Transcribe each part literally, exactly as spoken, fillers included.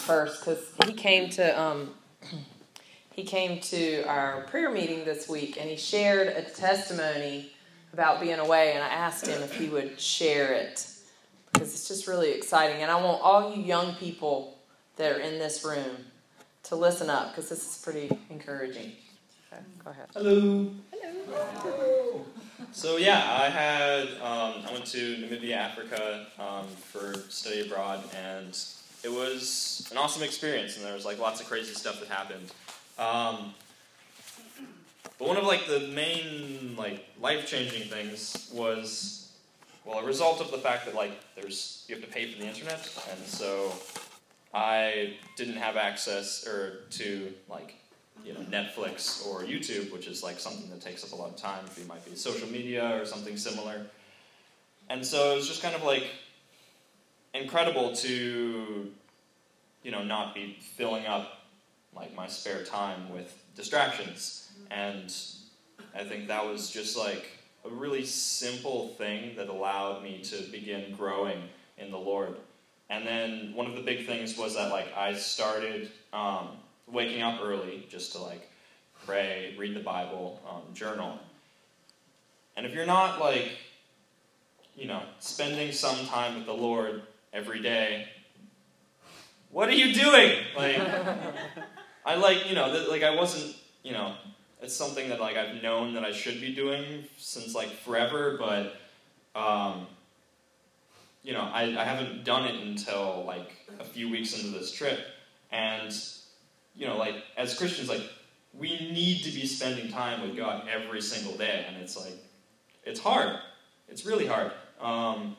first because he came to um, he came to our prayer meeting this week, and he shared a testimony about being away, and I asked him if he would share it because it's just really exciting. And I want all you young people that are in this room to listen up because this is pretty encouraging. Okay, go ahead. Hello. Hello. So yeah, I had um, I went to Namibia, Africa, um, for study abroad, and it was an awesome experience. And there was like lots of crazy stuff that happened. Um, but one of like the main like life-changing things was, well, a result of the fact that like there's you have to pay for the internet, and so I didn't have access or to like. you know, Netflix or YouTube, which is like something that takes up a lot of time. It might be social media or something similar. And so it was just kind of like incredible to, you know, not be filling up like my spare time with distractions. And I think that was just like a really simple thing that allowed me to begin growing in the Lord. And then one of the big things was that like I started um, waking up early just to like pray, read the Bible, um, journal. And if you're not like, you know, spending some time with the Lord every day, what are you doing? Like, I like, you know, th- like I wasn't, you know, it's something that like I've known that I should be doing since like forever, but, um, you know, I, I haven't done it until like a few weeks into this trip. And you know, like, as Christians, like, we need to be spending time with God every single day, and it's, like, it's hard. It's really hard. Um,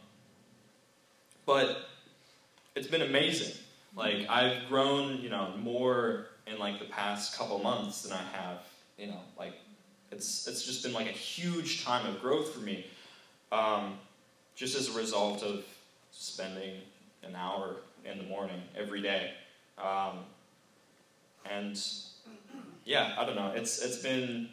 but it's been amazing. Like, I've grown, you know, more in, like, the past couple months than I have, you know, like, it's it's just been, like, a huge time of growth for me, um, just as a result of spending an hour in the morning every day. Um, And, yeah, I don't know, it's it's been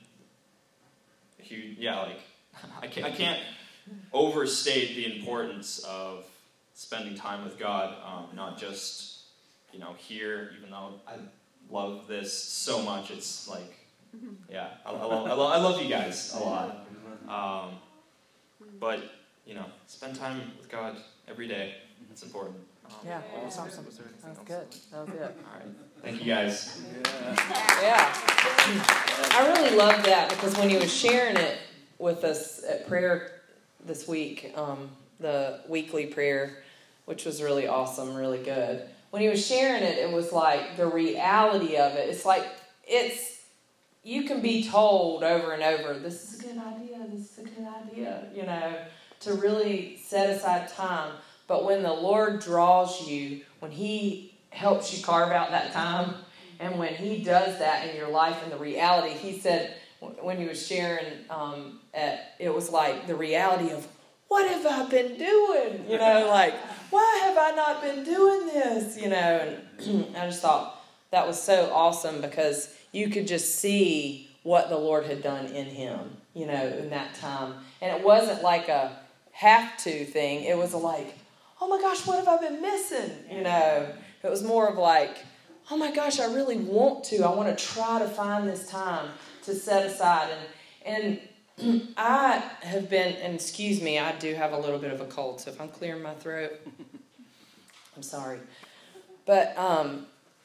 huge, yeah, like, I can't, I can't overstate the importance of spending time with God, um, not just, you know, here, even though I love this so much, it's like, yeah, I, I, love, I, love, I love you guys a lot, um, but, you know, spend time with God every day, it's important. Um, Yeah, that's awesome. That was good. That was it. All right. Thank you, guys. Yeah. I really loved that because when he was sharing it with us at prayer this week, um, the weekly prayer, which was really awesome, really good. When he was sharing it, it was like the reality of it. It's like, it's, you can be told over and over, this is a good idea, this is a good idea, you know, to really set aside time. But when the Lord draws you, when he helps you carve out that time, and when he does that in your life and the reality, he said, when he was sharing, um, at, it was like the reality of, what have I been doing? You know, like, why have I not been doing this? You know, and I just thought that was so awesome because you could just see what the Lord had done in him, you know, in that time. And it wasn't like a have to thing. It was like, oh my gosh, what have I been missing? You know, it was more of like, oh my gosh, I really want to. I want to try to find this time to set aside. And and I have been, and excuse me, I do have a little bit of a cold, so if I'm clearing my throat, I'm sorry. But um,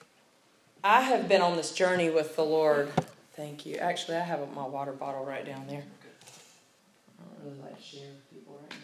I have been on this journey with the Lord. Thank you. Actually, I have my water bottle right down there. I don't really like to share with people right now.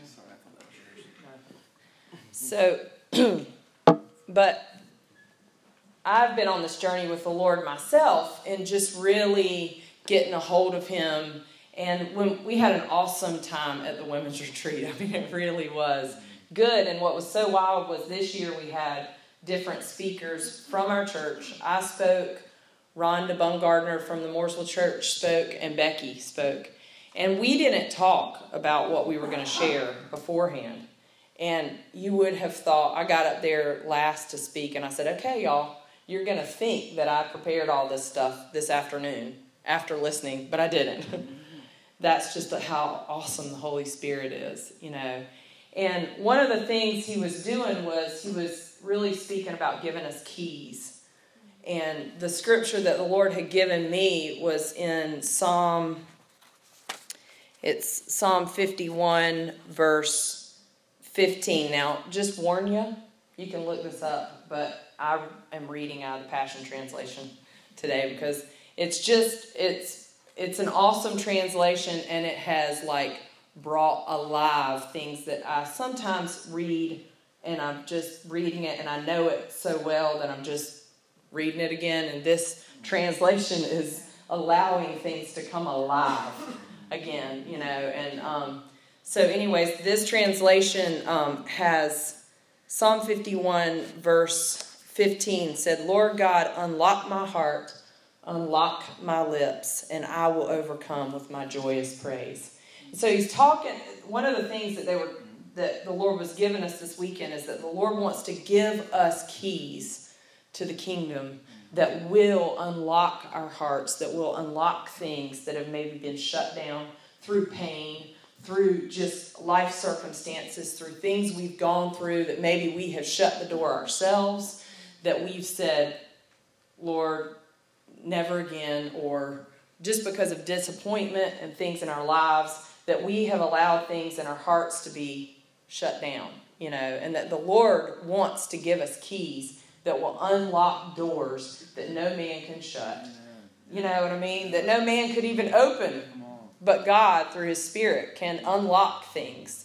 So, but I've been on this journey with the Lord myself and just really getting a hold of him. And when we had an awesome time at the women's retreat. I mean, it really was good. And what was so wild was this year we had different speakers from our church. I spoke, Rhonda Bungardner from the Mooresville Church spoke, and Becky spoke. And we didn't talk about what we were going to share beforehand. And you would have thought, I got up there last to speak, and I said, okay, y'all, you're going to think that I prepared all this stuff this afternoon after listening, but I didn't. That's just how awesome the Holy Spirit is, you know. And one of the things he was doing was he was really speaking about giving us keys. And the scripture that the Lord had given me was in Psalm, it's Psalm fifty-one, verse fifteen. Now, just warn you, you can look this up, but I am reading out of the Passion Translation today because it's just, it's it's an awesome translation, and it has like brought alive things that I sometimes read, and I'm just reading it and I know it so well that I'm just reading it again, and this translation is allowing things to come alive again, you know. And um, so anyways, this translation um, has Psalm fifty-one verse fifteen said, Lord God, unlock my heart, unlock my lips, and I will overcome with my joyous praise. So he's talking, one of the things that they were, that the Lord was giving us this weekend is that the Lord wants to give us keys to the kingdom that will unlock our hearts, that will unlock things that have maybe been shut down through pain, through just life circumstances, through things we've gone through that maybe we have shut the door ourselves, that we've said, Lord, never again, or just because of disappointment and things in our lives, that we have allowed things in our hearts to be shut down, you know, and that the Lord wants to give us keys that will unlock doors that no man can shut. You know what I mean? That no man could even open, but God, through His Spirit, can unlock things.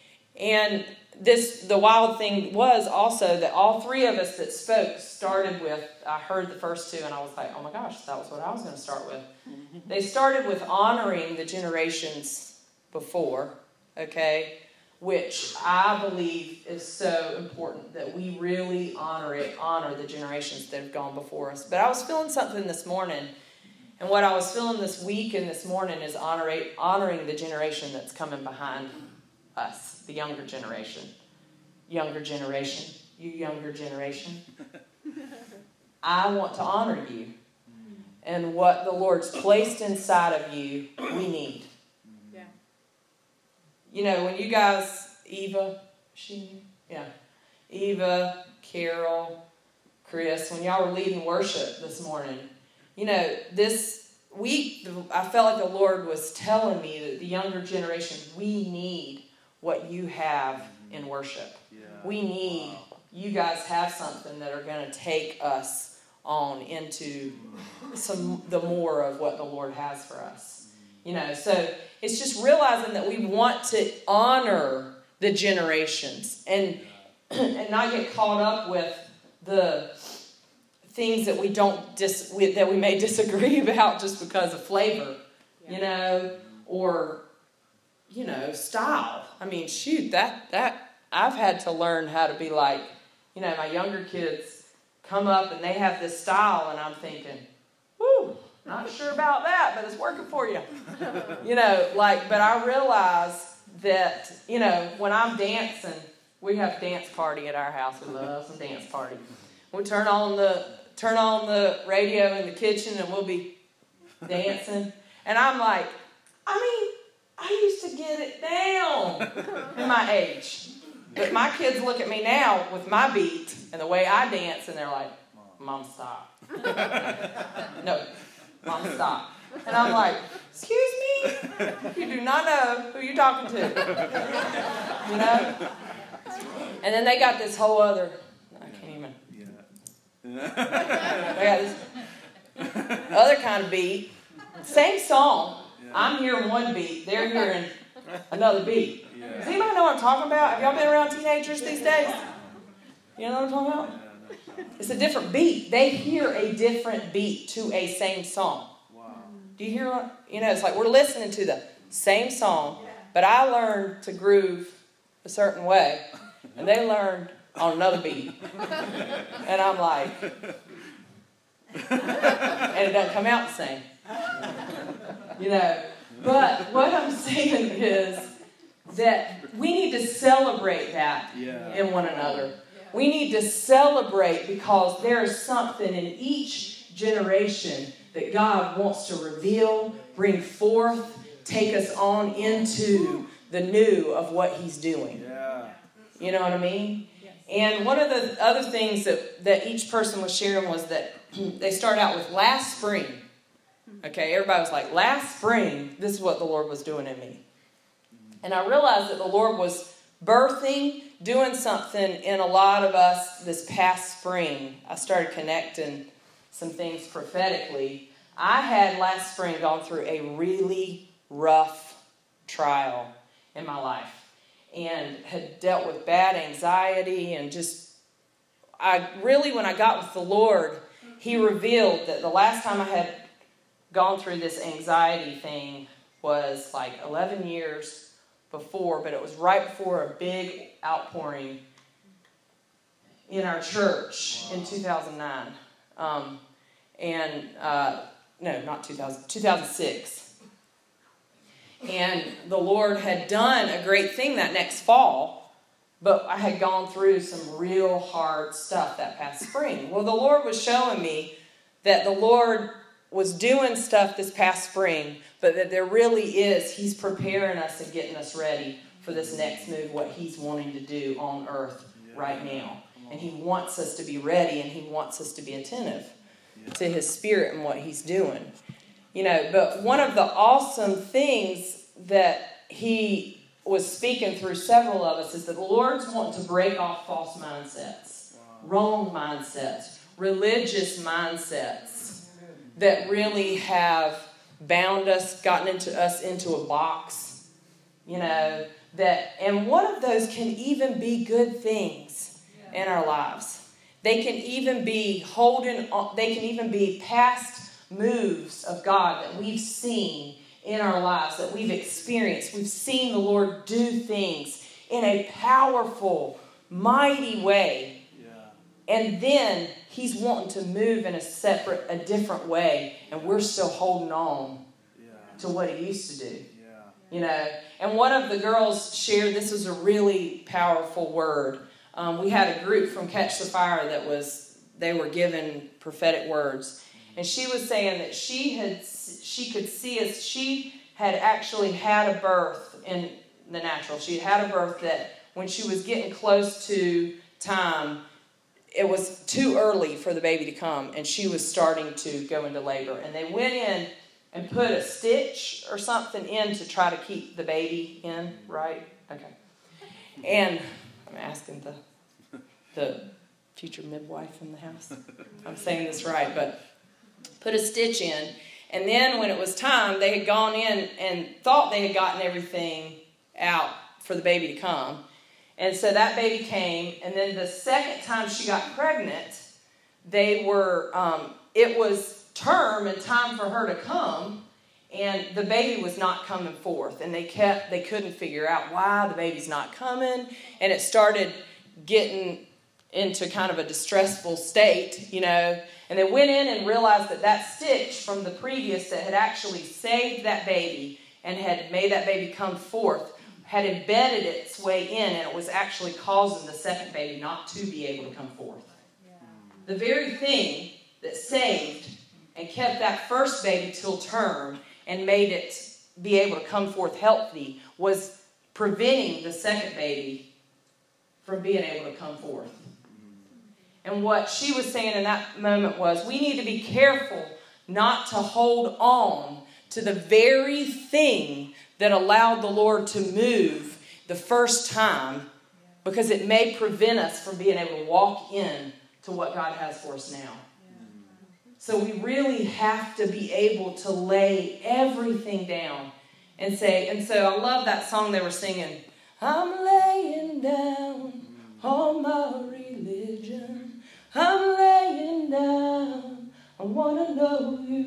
And this, the wild thing was also that all three of us that spoke started with, I heard the first two and I was like, oh my gosh, that was what I was going to start with. They started with honoring the generations before, okay, which I believe is so important that we really honor it, honor the generations that have gone before us. But I was feeling something this morning, and what I was feeling this week and this morning is honoring, honoring the generation that's coming behind us, the younger generation. Younger generation. You younger generation. I want to honor you. And what the Lord's placed inside of you, we need. Yeah. You know, when you guys, Eva, she, yeah, Eva, Carol, Chris, when y'all were leading worship this morning, you know, this week, I felt like the Lord was telling me that the younger generation, we need what you have in worship. Yeah. We need, wow. You guys have something that are going to take us on into some the more of what the Lord has for us. You know, so it's just realizing that we want to honor the generations and and not get caught up with the things that we don't dis we, that we may disagree about just because of flavor, yeah. You know, or you know, style. I mean, shoot, that that I've had to learn how to be like, you know, my younger kids come up and they have this style and I'm thinking, whoo, not sure about that, but it's working for you. You know, like, but I realize that, you know, when I'm dancing, we have dance party at our house. We love some dance party. We turn on the turn on the radio in the kitchen and we'll be dancing. And I'm like, I mean, I used to get it down in my age. But my kids look at me now with my beat and the way I dance, and they're like, Mom, stop. No, Mom, stop. And I'm like, excuse me? You do not know who you're talking to. You know? And then they got this whole other, I can't even. Yeah. They got this other kind of beat. Same song. Yeah. I'm hearing one beat. They're hearing another beat. Yeah. Does anybody know what I'm talking about? Have y'all been around teenagers these days? You know what I'm talking about? It's a different beat. They hear a different beat to a same song. Wow. Do you hear what? You know, it's like we're listening to the same song, but I learned to groove a certain way, and they learned on another beat. And I'm like, and it doesn't come out the same. You know, but what I'm saying is that we need to celebrate that yeah. in one another. Yeah. We need to celebrate because there is something in each generation that God wants to reveal, bring forth, take us on into the new of what He's doing. Yeah. You know what I mean? Yes. And one of the other things that, that each person was sharing was that they started out with last spring. Okay, everybody was like, last spring, this is what the Lord was doing in me. And I realized that the Lord was birthing, doing something in a lot of us this past spring. I started connecting some things prophetically. I had last spring gone through a really rough trial in my life and had dealt with bad anxiety and just, I really, when I got with the Lord, He revealed that the last time I had gone through this anxiety thing was like eleven years before, but it was right before a big outpouring in our church in two thousand nine. Um, and, uh, no, not two thousand, two thousand six. And the Lord had done a great thing that next fall, but I had gone through some real hard stuff that past spring. Well, the Lord was showing me that the Lord was doing stuff this past spring, but that there really is, He's preparing us and getting us ready for this next move, what He's wanting to do on earth right now. And He wants us to be ready, and He wants us to be attentive to His Spirit and what He's doing. You know, but one of the awesome things that He was speaking through several of us is that the Lord's wanting to break off false mindsets, wrong mindsets, religious mindsets that really have bound us, gotten into us into a box, you know, that, and one of those can even be good things in our lives. They can even be holding on, they can even be past moves of God that we've seen in our lives, that we've experienced. We've seen the Lord do things in a powerful, mighty way. Yeah. And then He's wanting to move in a separate, a different way, and we're still holding on yeah. to what He used to do. Yeah. You know, and one of the girls shared, this was a really powerful word. Um, we had a group from Catch the Fire that was, they were given prophetic words. And she was saying that she had, she could see us, she had actually had a birth in the natural. She had a birth that when she was getting close to time, it was too early for the baby to come, and she was starting to go into labor. And they went in and put a stitch or something in to try to keep the baby in, right? Okay. And I'm asking the the future midwife in the house. I'm saying this right, but put a stitch in. And then when it was time, they had gone in and thought they had gotten everything out for the baby to come. And so that baby came, and then the second time she got pregnant, they were, um, it was term and time for her to come, and the baby was not coming forth. And they kept, they couldn't figure out why the baby's not coming, and it started getting into kind of a distressful state, you know. And they went in and realized that that stitch from the previous that had actually saved that baby and had made that baby come forth had embedded its way in, and it was actually causing the second baby not to be able to come forth. Yeah. The very thing that saved and kept that first baby till term and made it be able to come forth healthy was preventing the second baby from being able to come forth. And what she was saying in that moment was, we need to be careful not to hold on to the very thing that allowed the Lord to move the first time, because it may prevent us from being able to walk in to what God has for us now. So we really have to be able to lay everything down and say, and so I love that song they were singing, I'm laying down all my religion, I'm laying down, I want to know you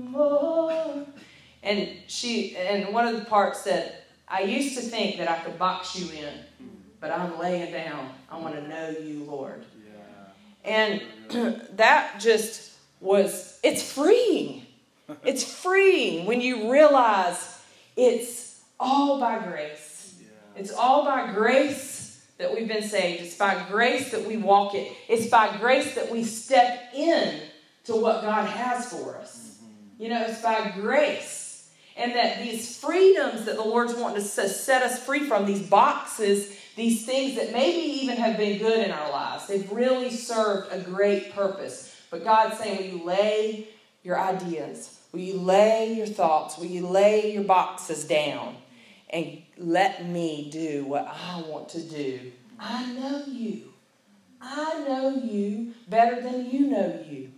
more. And she, and one of the parts said, I used to think that I could box you in, but I'm laying down. I want to know you, Lord. Yeah. And that just was, it's freeing. It's freeing when you realize it's all by grace. Yeah. It's all by grace that we've been saved. It's by grace that we walk it. It's by grace that we step in to what God has for us. Mm-hmm. You know, it's by grace. And that these freedoms that the Lord's wanting to set us free from, these boxes these things that maybe even have been good in our lives. They've really served a great purpose. But God's saying, will you lay your ideas? Will you lay your thoughts? Will you lay your boxes down? And let me do what I want to do. I know you. I know you better than you know you.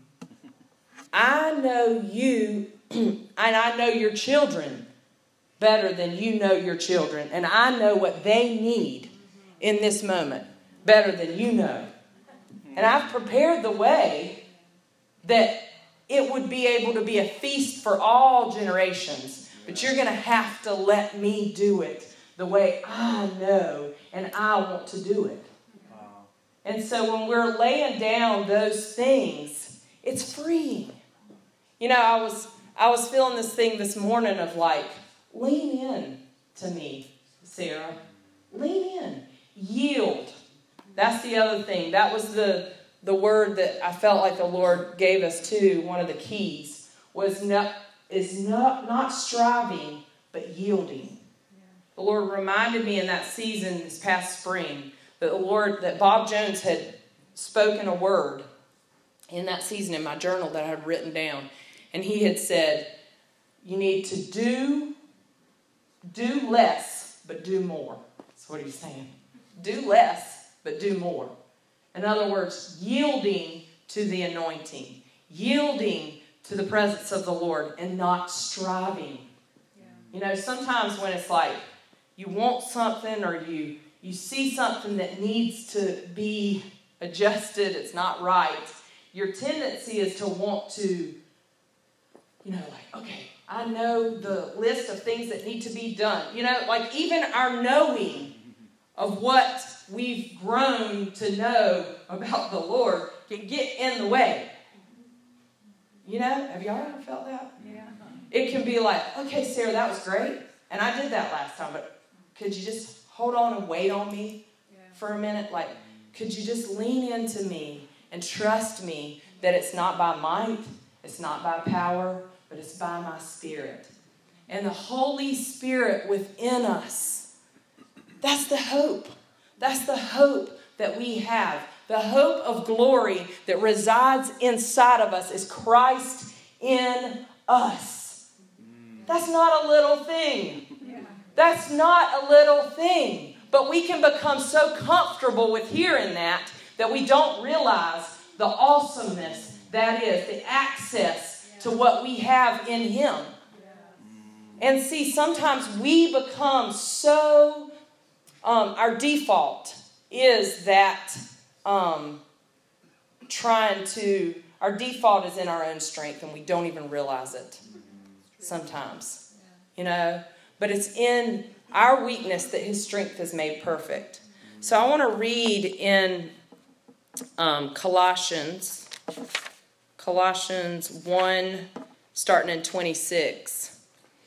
I know you, and I know your children better than you know your children. And I know what they need in this moment better than you know. And I've prepared the way that it would be able to be a feast for all generations. But you're going to have to let me do it the way I know and I want to do it. Wow. And so when we're laying down those things, it's freeing. You know, I was I was feeling this thing this morning of like, lean in to me, Sarah. Lean in. Yield. That's the other thing. That was the, the word that I felt like the Lord gave us too. One of the keys was not, is not, not striving, but yielding. The Lord reminded me in that season this past spring that the Lord, that Bob Jones had spoken a word in that season in my journal that I had written down. And he had said, you need to do, do less, but do more. That's what he's saying. Do less, but do more. In other words, yielding to the anointing. Yielding to the presence of the Lord and not striving. Yeah. You know, sometimes when it's like you want something or you, you see something that needs to be adjusted, it's not right, your tendency is to want to, you know, like, okay, I know the list of things that need to be done. You know, like even our knowing of what we've grown to know about the Lord can get in the way. You know, have y'all ever felt that? Yeah. It can be like, okay, Sarah, that was great. And I did that last time, but could you just hold on and wait on me yeah. for a minute? Like, could you just lean into me and trust me that it's not by might, it's not by power, but it's by my Spirit. And the Holy Spirit within us, that's the hope. That's the hope that we have. The hope of glory that resides inside of us is Christ in us. That's not a little thing. That's not a little thing. But we can become so comfortable with hearing that that we don't realize the awesomeness that is, the access to what we have in Him. And see, sometimes we become so, um, our default is that um, trying to, our default is in our own strength and we don't even realize it sometimes, you know. But it's in our weakness that His strength is made perfect. So I want to read in um, Colossians, Colossians one, starting in twenty-six.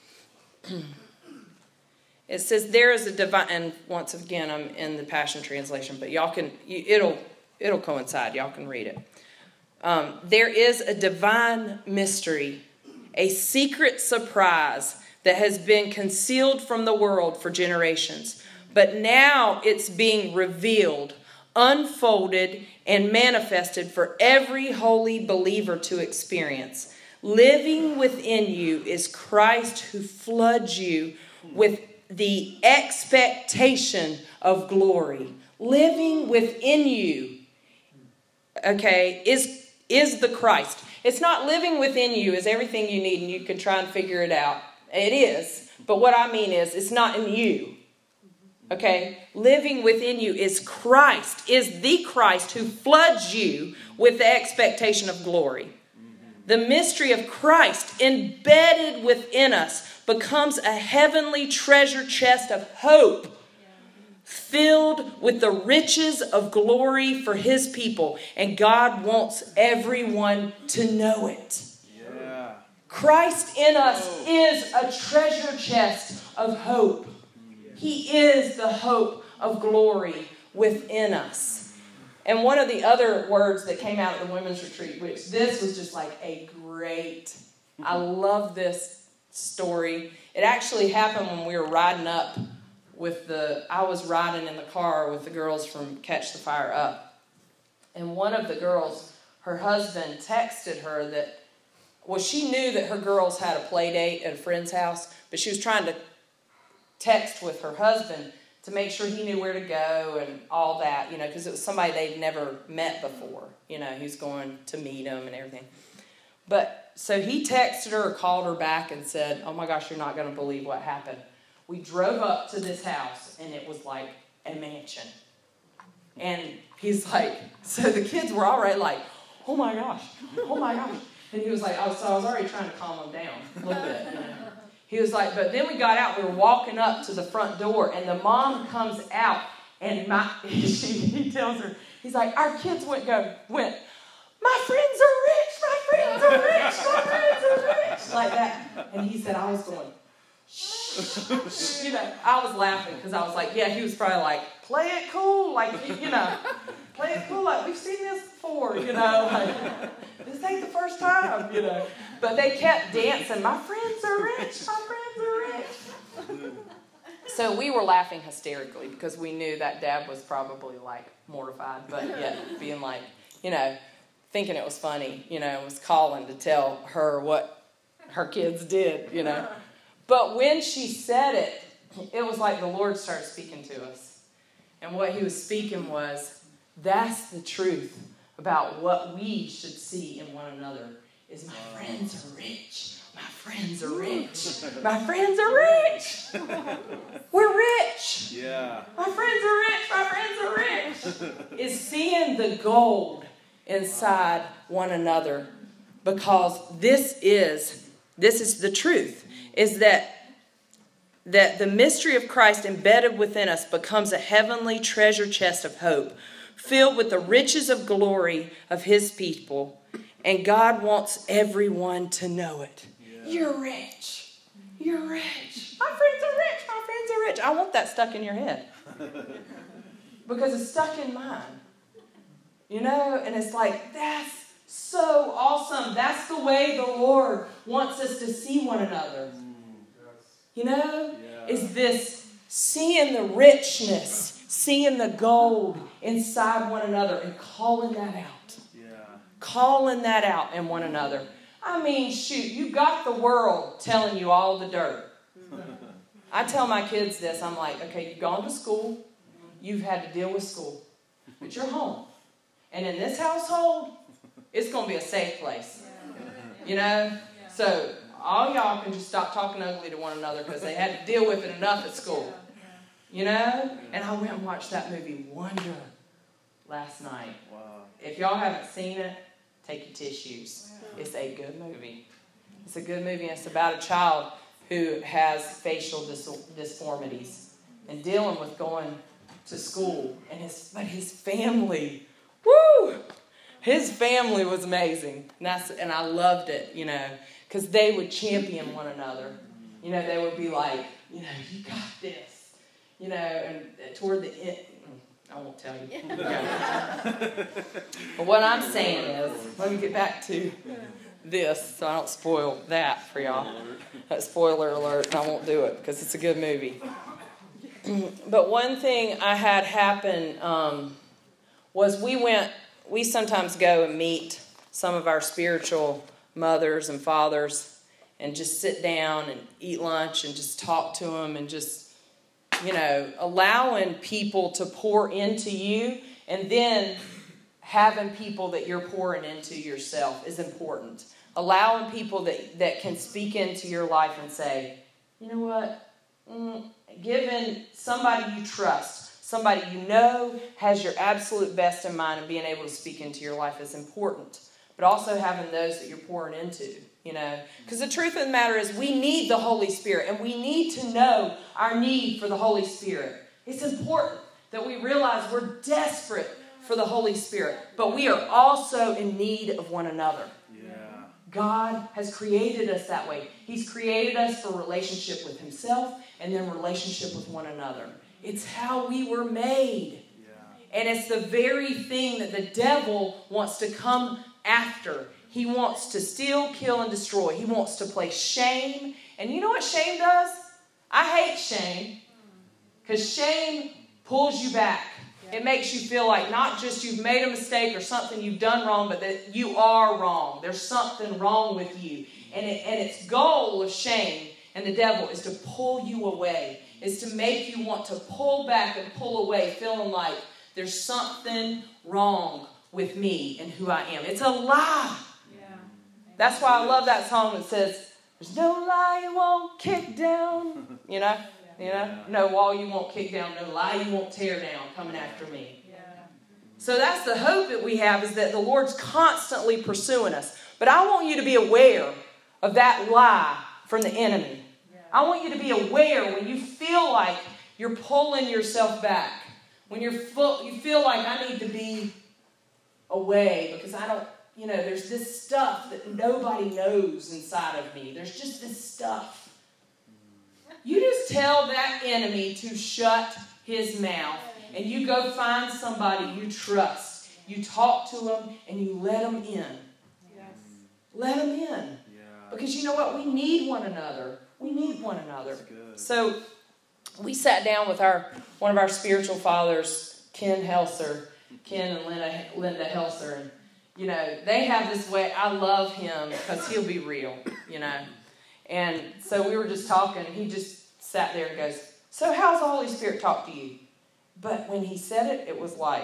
It says, there is a divine, and once again, I'm in the Passion Translation, but y'all can, it'll, it'll coincide. Y'all can read it. Um, there is a divine mystery, a secret surprise that has been concealed from the world for generations. But now it's being revealed, unfolded, and manifested for every holy believer to experience. Living within you is Christ, who floods you with the expectation of glory. Living within you, okay, is, is the Christ. It's not living within you is everything you need and you can try and figure it out. It is. But what I mean is, it's not in you. Okay? Living within you is Christ, is the Christ who floods you with the expectation of glory. The mystery of Christ embedded within us becomes a heavenly treasure chest of hope filled with the riches of glory for His people. And God wants everyone to know it. Yeah. Christ in us is a treasure chest of hope. He is the hope of glory within us. And one of the other words that came out at the women's retreat, which this was just like a great, I love this story. It actually happened when we were riding up with the, I was riding in the car with the girls from Catch the Fire Up. And one of the girls, her husband texted her that, well, she knew that her girls had a play date at a friend's house, but she was trying to text with her husband to make sure he knew where to go and all that, you know, because it was somebody they'd never met before. You know, he was going to meet them and everything. But, so he texted her or called her back and said, oh my gosh, you're not going to believe what happened. We drove up to this house, and it was like a mansion. And he's like, so the kids were already like, oh my gosh, oh my gosh. And he was like, oh, so I was already trying to calm them down a little bit, you know. He was like, but then we got out, we were walking up to the front door, and the mom comes out, and my, she, he tells her, he's like, our kids went, go, went, my friends are rich, my friends are rich, my friends are rich, like that. And he said, I was going, shh, you know, I was laughing, because I was like, yeah, he was probably like, play it cool, like, you know, play it cool, like, we've seen this before, you know, like, this ain't the first time, you know. But they kept dancing, my friends are rich, my friends are rich. So we were laughing hysterically because we knew that dad was probably like mortified, but yet being like, you know, thinking it was funny, you know, was calling to tell her what her kids did, you know. But when she said it, it was like the Lord started speaking to us. And what he was speaking was, that's the truth about what we should see in one another. Is my friends are rich. My friends are rich. My friends are rich. We're rich. Yeah. My friends are rich. My friends are rich. Is seeing the gold inside one another, because this is this is the truth. Is that that the mystery of Christ embedded within us becomes a heavenly treasure chest of hope, filled with the riches of glory of his people. And God wants everyone to know it. Yeah. You're rich. You're rich. My friends are rich. My friends are rich. I want that stuck in your head. Because it's stuck in mine. You know, and it's like, that's so awesome. That's the way the Lord wants us to see one another. You know, yeah. Is this seeing the richness, seeing the gold inside one another and calling that out. Calling that out in one another. I mean, shoot, you got the world telling you all the dirt. I tell my kids this. I'm like, okay, you've gone to school. You've had to deal with school. But you're home. And in this household, it's going to be a safe place. You know? So all y'all can just stop talking ugly to one another because they had to deal with it enough at school. You know? And I went and watched that movie Wonder last night. Wow. If y'all haven't seen it, take your tissues. It's a good movie. It's a good movie. And it's about a child who has facial dis- disformities and dealing with going to school. And his, but his family, woo! His family was amazing. And, that's, and I loved it, you know, because they would champion one another. You know, they would be like, you know, you got this. You know, and toward the end, I won't tell you. Yeah. But what I'm saying is, let me get back to this so I don't spoil that for y'all. That spoiler alert, and I won't do it because it's a good movie. But one thing I had happen um, was we went, we sometimes go and meet some of our spiritual mothers and fathers and just sit down and eat lunch and just talk to them and just, you know, allowing people to pour into you and then having people that you're pouring into yourself is important. Allowing people that, that can speak into your life and say, you know what, mm, giving somebody you trust, somebody you know has your absolute best in mind and being able to speak into your life is important. But also having those that you're pouring into. You know, because the truth of the matter is we need the Holy Spirit and we need to know our need for the Holy Spirit. It's important that we realize we're desperate for the Holy Spirit, but we are also in need of one another. Yeah. God has created us that way. He's created us for relationship with himself and then relationship with one another. It's how we were made. Yeah. And it's the very thing that the devil wants to come after. He wants to steal, kill, and destroy. He wants to place shame. And you know what shame does? I hate shame. Because shame pulls you back. It makes you feel like not just you've made a mistake or something you've done wrong, but that you are wrong. There's something wrong with you. And, it, and its goal of shame and the devil is to pull you away, is to make you want to pull back and pull away, feeling like there's something wrong with me and who I am. It's a lie. Yeah. That's why I love that song that says, there's no lie you won't kick down. You know? You know? No wall you won't kick down. No lie you won't tear down coming after me. Yeah. So that's the hope that we have, is that the Lord's constantly pursuing us. But I want you to be aware of that lie from the enemy. Yeah. I want you to be aware when you feel like you're pulling yourself back. When you're full, you feel like I need to be away because I don't, you know, there's this stuff that nobody knows inside of me. There's just this stuff. You just tell that enemy to shut his mouth, and you go find somebody you trust. You talk to them, and you let them in. Yes. Let them in. Yeah. Because you know what? We need one another. We need one another. So we sat down with our one of our spiritual fathers, Ken Helser, Ken and Linda, Linda Helser, and you know, they have this way. I love him because he'll be real, you know. And so we were just talking, and he just sat there and goes, so how's the Holy Spirit talk to you? But when he said it, it was like,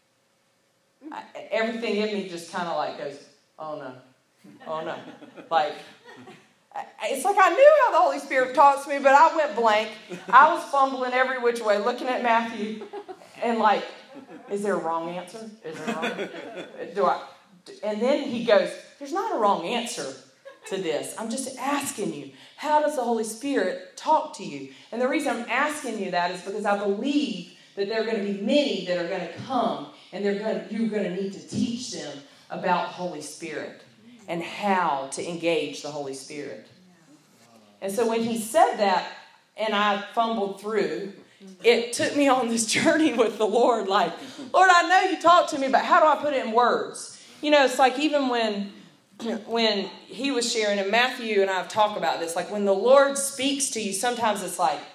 I, everything in me just kind of like goes, oh no, oh no. Like, I, it's like I knew how the Holy Spirit talks to me, but I went blank. I was fumbling every which way, looking at Matthew, and like, is there a wrong answer? Is there a wrong Do I? And then he goes, there's not a wrong answer to this. I'm just asking you, how does the Holy Spirit talk to you? And the reason I'm asking you that is because I believe that there are going to be many that are going to come, and they're going to, you're going to need to teach them about the Holy Spirit and how to engage the Holy Spirit. And so when he said that, and I fumbled through, it took me on this journey with the Lord, like, Lord, I know you talk to me, but how do I put it in words? You know, it's like even when when he was sharing, and Matthew and I have talked about this, like when the Lord speaks to you, sometimes it's like,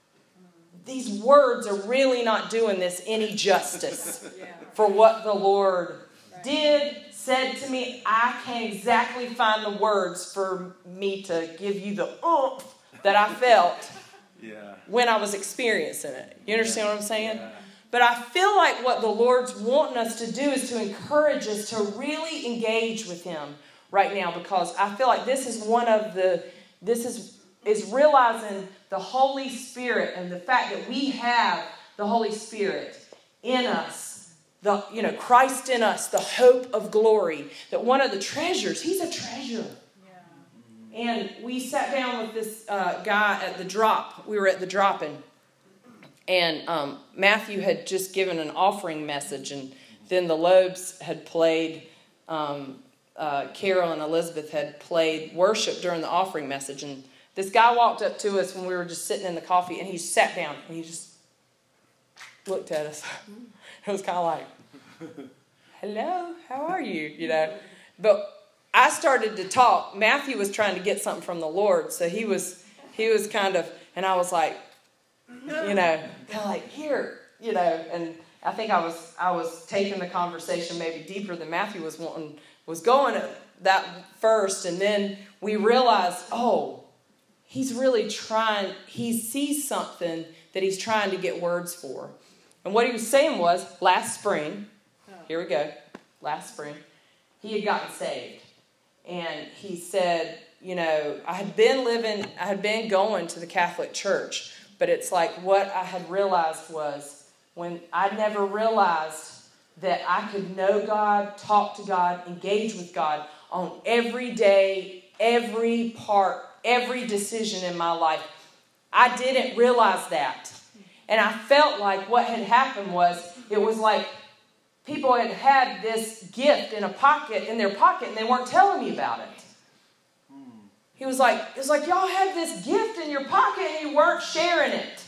these words are really not doing this any justice for what the Lord did, said to me. I can't exactly find the words for me to give you the oomph that I felt yeah. when I was experiencing it. You understand yeah. what I'm saying? Yeah. But I feel like what the Lord's wanting us to do is to encourage us to really engage with Him right now, because I feel like this is one of the, this is, is realizing the Holy Spirit and the fact that we have the Holy Spirit in us, the, you know, Christ in us, the hope of glory, that one of the treasures, He's a treasure. Yeah. And we sat down with this uh, guy at the drop. We were at the drop-in. And um, Matthew had just given an offering message, and then the Lobes had played, um, uh, Carol and Elizabeth had played worship during the offering message. And this guy walked up to us when we were just sitting in the coffee, and he sat down, and he just looked at us. It was kind of like, hello, how are you? You know, but I started to talk. Matthew was trying to get something from the Lord, so he was, he was kind of, and I was like, you know, kind of like, here, you know, and I think I was I was taking the conversation maybe deeper than Matthew was wanting, was going at that first, and then we realized, oh, he's really trying, he sees something that he's trying to get words for. And what he was saying was, last spring, here we go, last spring, he had gotten saved. And he said, you know, I had been living, I had been going to the Catholic Church, but it's like what I had realized was when I never realized that I could know God, talk to God, engage with God on every day, every part, every decision in my life. I didn't realize that. And I felt like what had happened was, it was like people had had this gift in a pocket, in their pocket, and they weren't telling me about it. He was like, it was like y'all had this gift in your pocket and you weren't sharing it.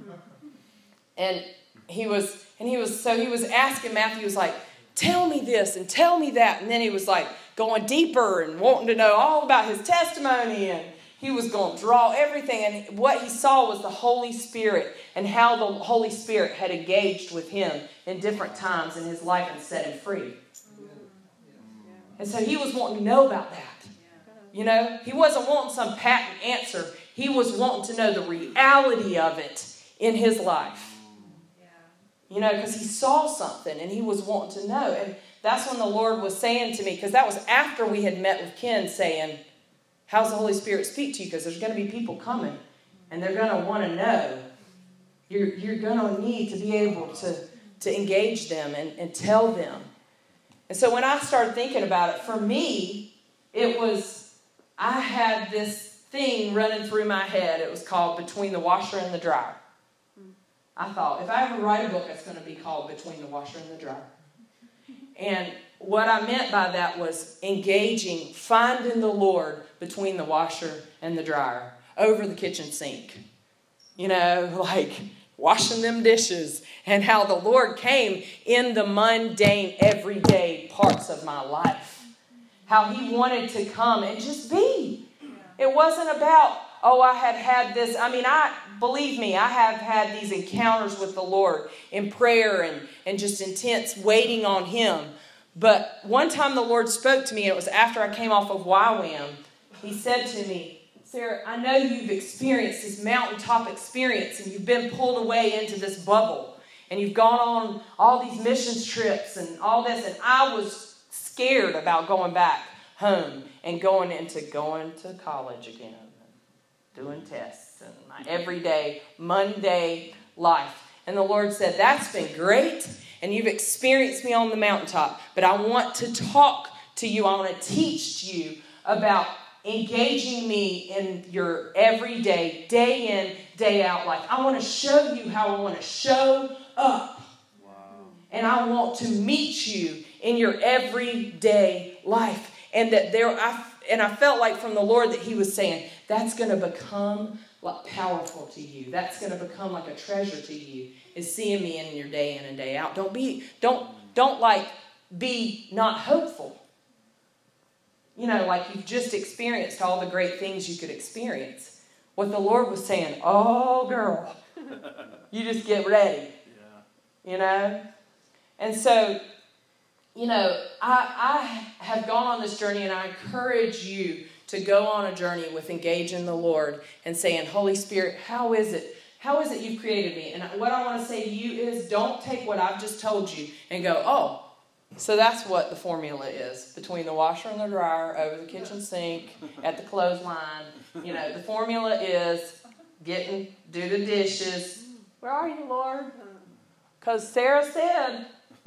And he was, and he was, so he was asking Matthew, he was like, tell me this and tell me that. And then he was like going deeper and wanting to know all about his testimony. And, he was going to draw everything. And what he saw was the Holy Spirit and how the Holy Spirit had engaged with him in different times in his life and set him free. And so he was wanting to know about that. You know, he wasn't wanting some patent answer. He was wanting to know the reality of it in his life. You know, because he saw something and he was wanting to know. And that's when the Lord was saying to me, because that was after we had met with Ken, saying, how's the Holy Spirit speak to you? Because there's going to be people coming and they're going to want to know. You're, you're going to need to be able to, to engage them and, and tell them. And so when I started thinking about it, for me, it was, I had this thing running through my head. It was called Between the Washer and the Dryer. I thought, if I ever write a book, it's going to be called Between the Washer and the Dryer. And what I meant by that was engaging, finding the Lord between the washer and the dryer, over the kitchen sink. You know, like washing them dishes, and how the Lord came in the mundane, everyday parts of my life. How he wanted to come and just be. It wasn't about, oh, I had had this. I mean, I believe me, I have had these encounters with the Lord in prayer and, and just intense waiting on him. But one time the Lord spoke to me, and it was after I came off of Y WAM. He said to me, Sarah, I know you've experienced this mountaintop experience, and you've been pulled away into this bubble, and you've gone on all these missions trips and all this, and I was scared about going back home and going into going to college again, and doing tests, and my everyday, Monday life. And the Lord said, that's been great, and you've experienced me on the mountaintop, but I want to talk to you. I want to teach you about engaging me in your everyday, day in, day out life. I want to show you how I want to show up. Wow. And I want to meet you in your everyday life. And that there, I, and I felt like from the Lord that he was saying, that's going to become like powerful to you. That's going to become like a treasure to you, is seeing me in your day in and day out. Don't be, don't, don't like be not hopeful. You know, like you've just experienced all the great things you could experience. What the Lord was saying, oh, girl, you just get ready. Yeah. You know? And so, you know, I, I have gone on this journey, and I encourage you to go on a journey with engaging the Lord and saying, Holy Spirit, how is it? How is it you've created me? And what I want to say to you is, don't take what I've just told you and go, oh, so that's what the formula is. Between the washer and the dryer, over the kitchen sink, at the clothesline. You know, the formula is getting, do the dishes. Where are you, Lord? Because Sarah said,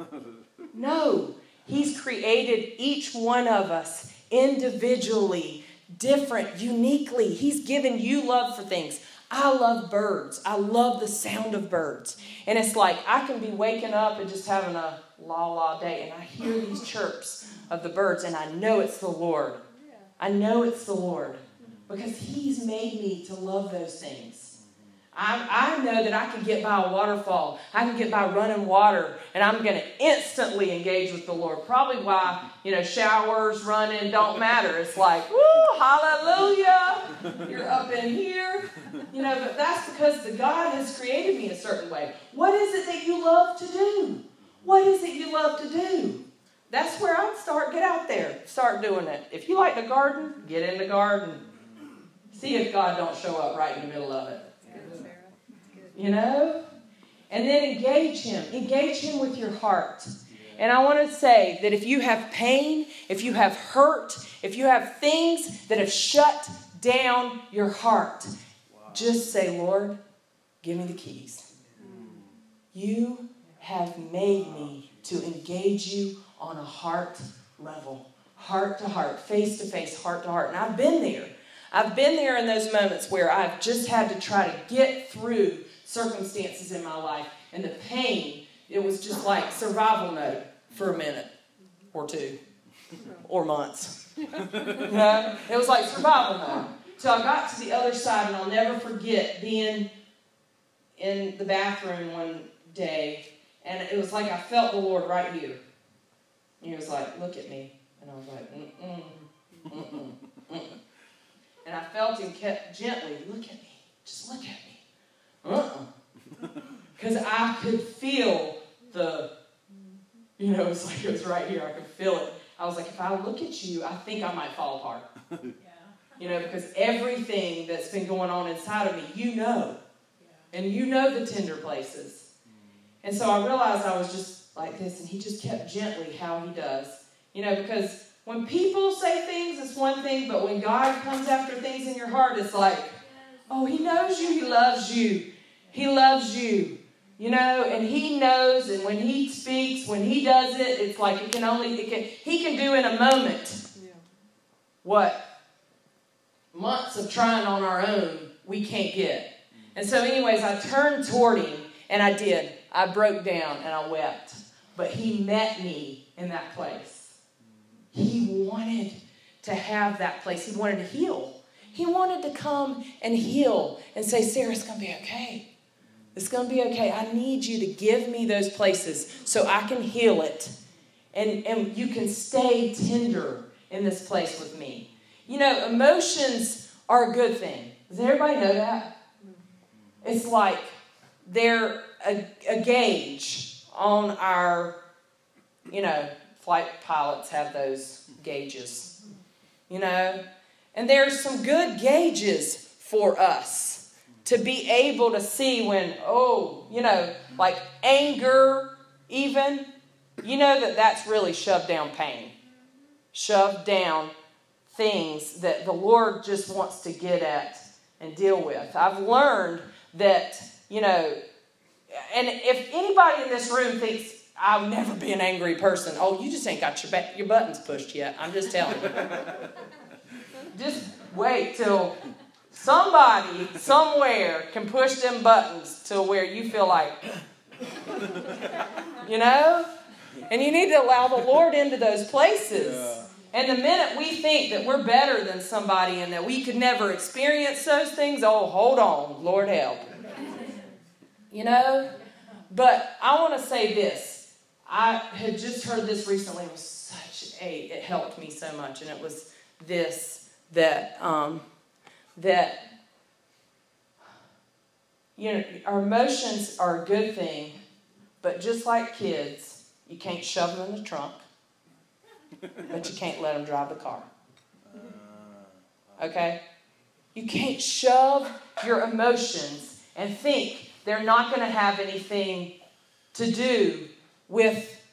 no. He's created each one of us individually, different, uniquely. He's given you love for things. I love birds. I love the sound of birds. And it's like I can be waking up and just having a la-la day, and I hear these chirps of the birds, and I know it's the Lord. I know it's the Lord because he's made me to love those things. I, I know that I can get by a waterfall. I can get by running water, and I'm going to instantly engage with the Lord. Probably why, you know, showers, running don't matter. It's like, woo, hallelujah. You're up in here. You know, but that's because the God has created me a certain way. What is it that you love to do? What is it you love to do? That's where I'd start. Get out there. Start doing it. If you like to garden, get in the garden. See if God don't show up right in the middle of it. You know? And then engage him. Engage him with your heart. And I want to say that if you have pain, if you have hurt, if you have things that have shut down your heart, just say, Lord, give me the keys. You have made me to engage you on a heart level. Heart to heart, face to face, heart to heart. And I've been there. I've been there in those moments where I've just had to try to get through circumstances in my life. And the pain, it was just like survival mode for a minute or two or months. You know? It was like survival mode. So I got to the other side, and I'll never forget being in the bathroom one day, and it was like I felt the Lord right here. He was like, look at me. And I was like, mm-mm, mm-mm, mm-mm. And I felt felt him kept gently, look at me, just look at me. Uh-uh. Because I could feel the, you know, it's like it was right here. I could feel it. I was like, if I look at you, I think I might fall apart. Yeah. You know, because everything that's been going on inside of me, you know. Yeah. And you know the tender places. And so I realized I was just like this, and he just kept gently how he does. You know, because when people say things, it's one thing, but when God comes after things in your heart, it's like, oh, he knows you, he loves you. He loves you. You know, and he knows, and when he speaks, when he does it, it's like it can only, it can, he can do in a moment yeah. what months of trying on our own we can't get. And so anyways, I turned toward him, and I did. I broke down, and I wept. But he met me in that place. He wanted to have that place. He wanted to heal. He wanted to come and heal and say, Sarah, it's going to be okay. It's going to be okay. I need you to give me those places so I can heal it. And, and you can stay tender in this place with me. You know, emotions are a good thing. Does everybody know that? It's like they're a, a gauge on our, you know, flight pilots have those gauges. You know? And there's some good gauges for us. To be able to see when, oh, you know, like anger even, you know that that's really shoved down pain. Shoved down things that the Lord just wants to get at and deal with. I've learned that, you know, and if anybody in this room thinks, I'll never be an angry person, oh, you just ain't got your, ba- your buttons pushed yet. I'm just telling you. Just wait till... somebody, somewhere, can push them buttons to where you feel like, you know? And you need to allow the Lord into those places. Yeah. And the minute we think that we're better than somebody and that we could never experience those things, oh, hold on, Lord help. You know? But I want to say this. I had just heard this recently. It was such a, it helped me so much. And it was this, that... um that, you know, our emotions are a good thing, but just like kids, you can't shove them in the trunk, but you can't let them drive the car. Okay? You can't shove your emotions and think they're not going to have anything to do with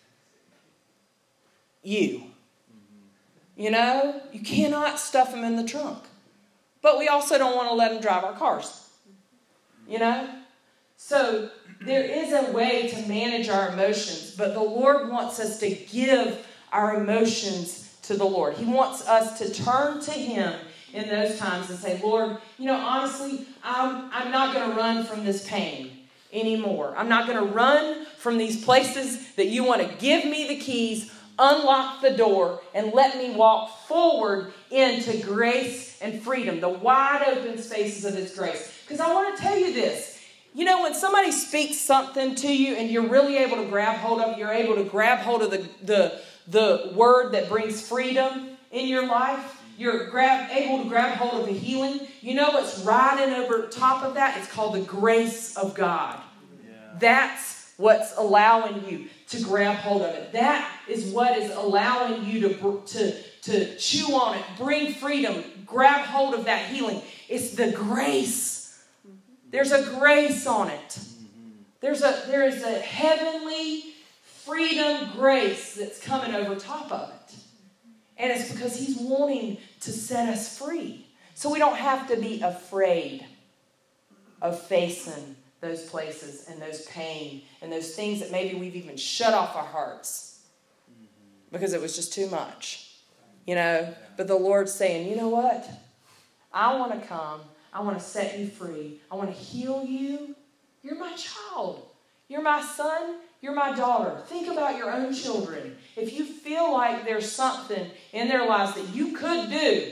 you. You know? You cannot stuff them in the trunk. But we also don't want to let them drive our cars. You know? So there is a way to manage our emotions, but the Lord wants us to give our emotions to the Lord. He wants us to turn to Him in those times and say, Lord, you know, honestly, I'm, I'm not going to run from this pain anymore. I'm not going to run from these places that you want to give me the keys, unlock the door, and let me walk forward into grace and freedom, the wide open spaces of His grace. Because I want to tell you this. You know, when somebody speaks something to you and you're really able to grab hold of it, you're able to grab hold of the, the, the word that brings freedom in your life, you're grab, able to grab hold of the healing. You know what's riding over top of that? It's called the grace of God. Yeah. That's what's allowing you to grab hold of it. That is what is allowing you to, to, to chew on it, bring freedom, grab hold of that healing. It's the grace. There's a grace on it. There's a, there is a heavenly freedom grace that's coming over top of it. And it's because He's wanting to set us free. So we don't have to be afraid of facing those places and those pain and those things that maybe we've even shut off our hearts because it was just too much, you know. But the Lord's saying, you know what? I want to come. I want to set you free. I want to heal you. You're my child. You're my son. You're my daughter. Think about your own children. If you feel like there's something in their lives that you could do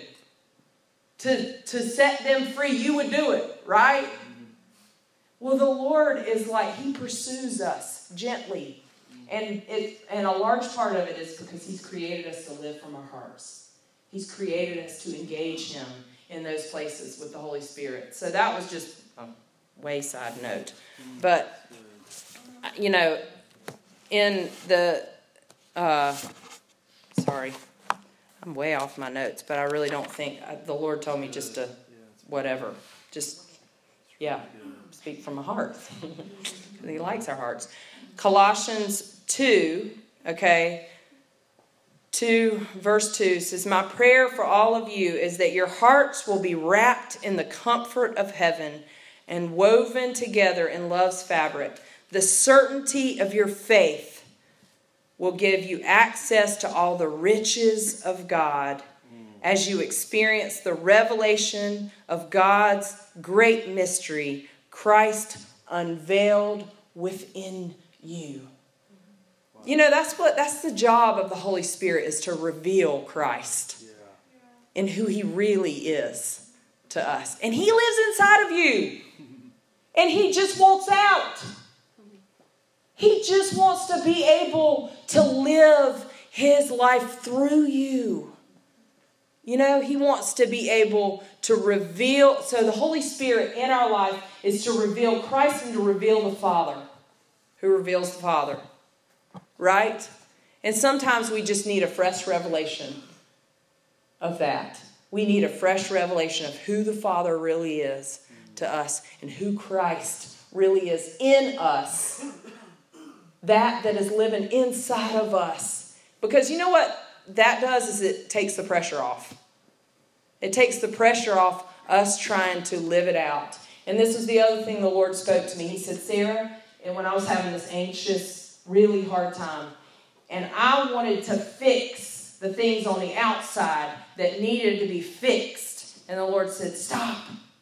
to, to set them free, you would do it, right? Well, the Lord is like, He pursues us gently. And it, and a large part of it is because He's created us to live from our hearts. He's created us to engage Him in those places with the Holy Spirit. So that was just a wayside note. But, you know, in the, uh, sorry, I'm way off my notes, but I really don't think, I, the Lord told me just to, whatever, just, yeah, speak from my heart. He likes our hearts. Colossians two, okay, two, verse two says, my prayer for all of you is that your hearts will be wrapped in the comfort of heaven and woven together in love's fabric. The certainty of your faith will give you access to all the riches of God as you experience the revelation of God's great mystery, Christ unveiled within you. You know, that's what that's the job of the Holy Spirit, is to reveal Christ and who he really is to us. And he lives inside of you. And he just wants out. He just wants to be able to live his life through you. You know, he wants to be able to reveal. So the Holy Spirit in our life is to reveal Christ and to reveal the Father. Who reveals the Father? Right? And sometimes we just need a fresh revelation of that. We need a fresh revelation of who the Father really is to us and who Christ really is in us. That that is living inside of us. Because you know what that does is it takes the pressure off. It takes the pressure off us trying to live it out. And this was the other thing the Lord spoke to me. He said, Sarah, and when I was having this anxious, really hard time, and I wanted to fix the things on the outside that needed to be fixed. And the Lord said, stop.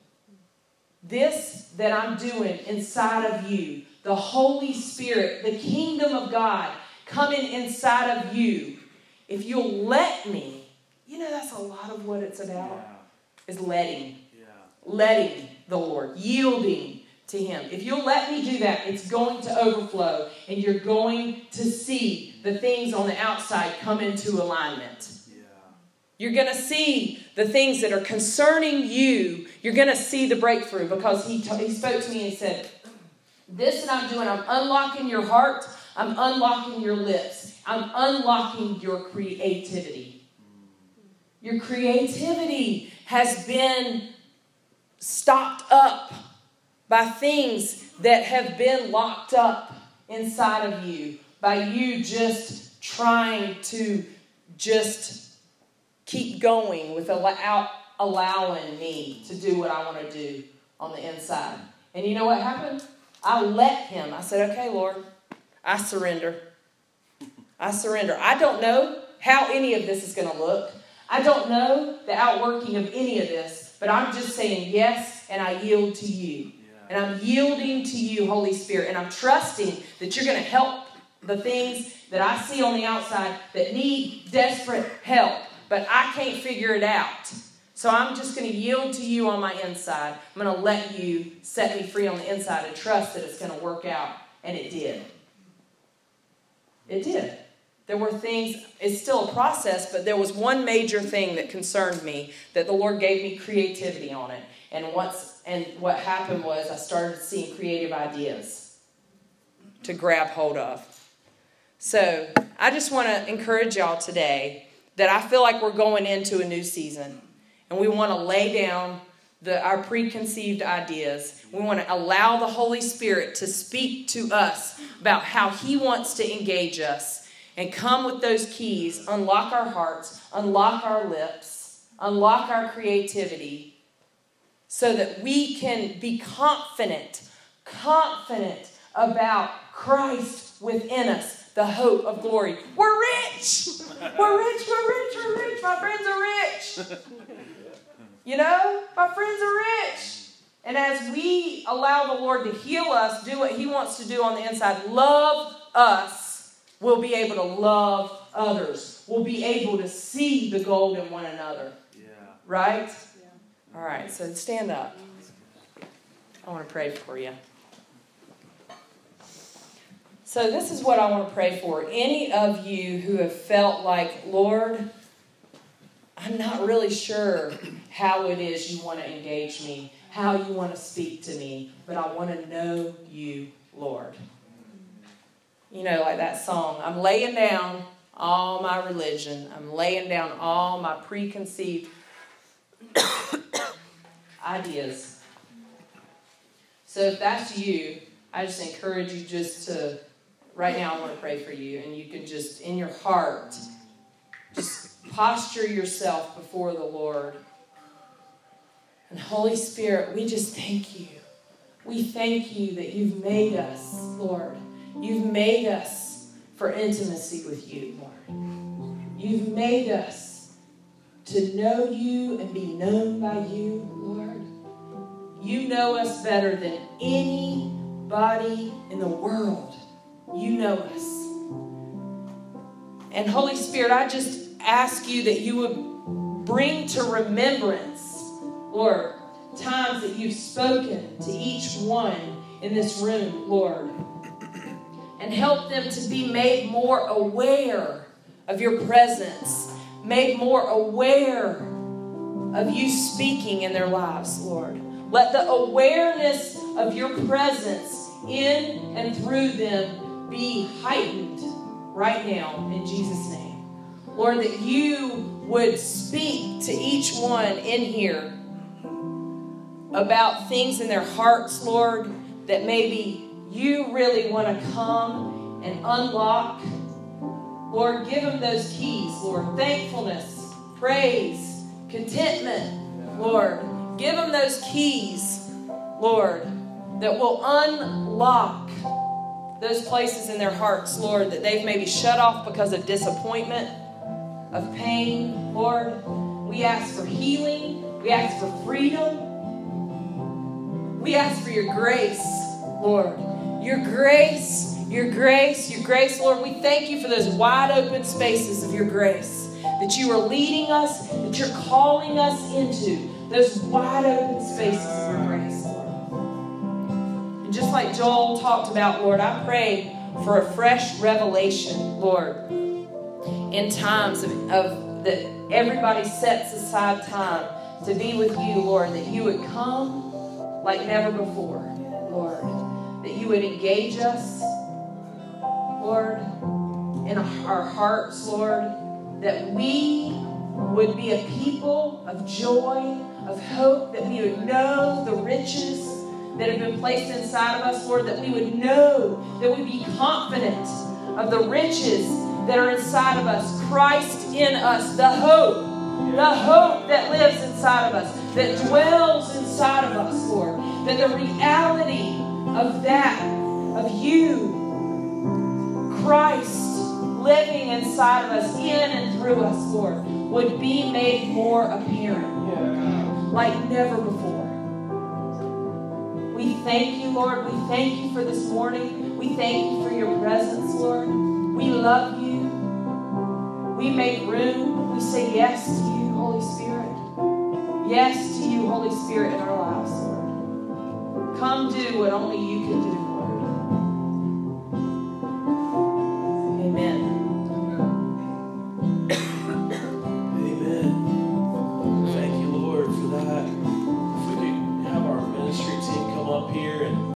This that I'm doing inside of you, the Holy Spirit, the kingdom of God coming inside of you, if you'll let me, you know, that's a lot of what it's about, yeah. is letting. Yeah. Letting the Lord, yielding to him. If you'll let me do that, it's going to overflow, and you're going to see the things on the outside come into alignment. Yeah. You're going to see the things that are concerning you. You're going to see the breakthrough, because he, t- he spoke to me and said, this that I'm doing, I'm unlocking your heart. I'm unlocking your lips. I'm unlocking your creativity. Your creativity has been stopped up by things that have been locked up inside of you, by you just trying to just keep going without allowing me to do what I want to do on the inside. And you know what happened? I let him. I said, okay, Lord, I surrender. I surrender. I don't know how any of this is going to look. I don't know the outworking of any of this, but I'm just saying yes, and I yield to you. And I'm yielding to you, Holy Spirit, and I'm trusting that you're going to help the things that I see on the outside that need desperate help, but I can't figure it out. So I'm just going to yield to you on my inside. I'm going to let you set me free on the inside and trust that it's going to work out. And it did. It did. There were things, it's still a process, but there was one major thing that concerned me, that the Lord gave me creativity on it. And once, and what happened was I started seeing creative ideas to grab hold of. So I just want to encourage y'all today that I feel like we're going into a new season. And we want to lay down the, our preconceived ideas. We want to allow the Holy Spirit to speak to us about how he wants to engage us. And come with those keys, unlock our hearts, unlock our lips, unlock our creativity, so that we can be confident, confident about Christ within us, the hope of glory. We're rich! We're rich, we're rich, we're rich. My friends are rich. You know, my friends are rich. And as we allow the Lord to heal us, do what he wants to do on the inside, love us, we'll be able to love others. We'll be able to see the gold in one another. Yeah. Right? Yeah. All right, so stand up. I want to pray for you. So this is what I want to pray for. Any of you who have felt like, Lord, I'm not really sure how it is you want to engage me, how you want to speak to me, but I want to know you, Lord. You know, like that song, I'm laying down all my religion. I'm laying down all my preconceived ideas. So if that's you, I just encourage you just to, right now I want to pray for you, and you can just, in your heart, just posture yourself before the Lord. And Holy Spirit, we just thank you. We thank you that you've made us, Lord. You've made us for intimacy with you, Lord. You've made us to know you and be known by you, Lord. You know us better than anybody in the world. You know us. And Holy Spirit, I just ask you that you would bring to remembrance, Lord, times that you've spoken to each one in this room, Lord, and help them to be made more aware of your presence, made more aware of you speaking in their lives, Lord. Let the awareness of your presence in and through them be heightened right now in Jesus' name. Lord, that you would speak to each one in here about things in their hearts, Lord, that maybe you really want to come and unlock. Lord, give them those keys, Lord. Thankfulness, praise, contentment, Lord. Give them those keys, Lord, that will unlock those places in their hearts, Lord, that they've maybe shut off because of disappointment, of pain, Lord. We ask for healing. We ask for freedom. We ask for your grace, Lord. Your grace, your grace, your grace, Lord. We thank you for those wide open spaces of your grace that you are leading us, that you're calling us into, those wide open spaces of your grace, Lord. And just like Joel talked about, Lord, I pray for a fresh revelation, Lord, in times of, of that everybody sets aside time to be with you, Lord, that you would come like never before, Lord, that you would engage us, Lord, in our hearts, Lord, that we would be a people of joy, of hope, that we would know the riches that have been placed inside of us, Lord, that we would know, that we'd be confident of the riches that are inside of us, Christ in us, the hope, the hope that lives inside of us, that dwells inside of us, Lord, that the reality of that, of you, Christ living inside of us, in and through us, Lord, would be made more apparent, Lord, like never before. We thank you, Lord. We thank you for this morning. We thank you for your presence, Lord. We love you. We make room. We say yes to you, Holy Spirit. Yes to you, Holy Spirit, in our lives, Lord. Come do what only you can do.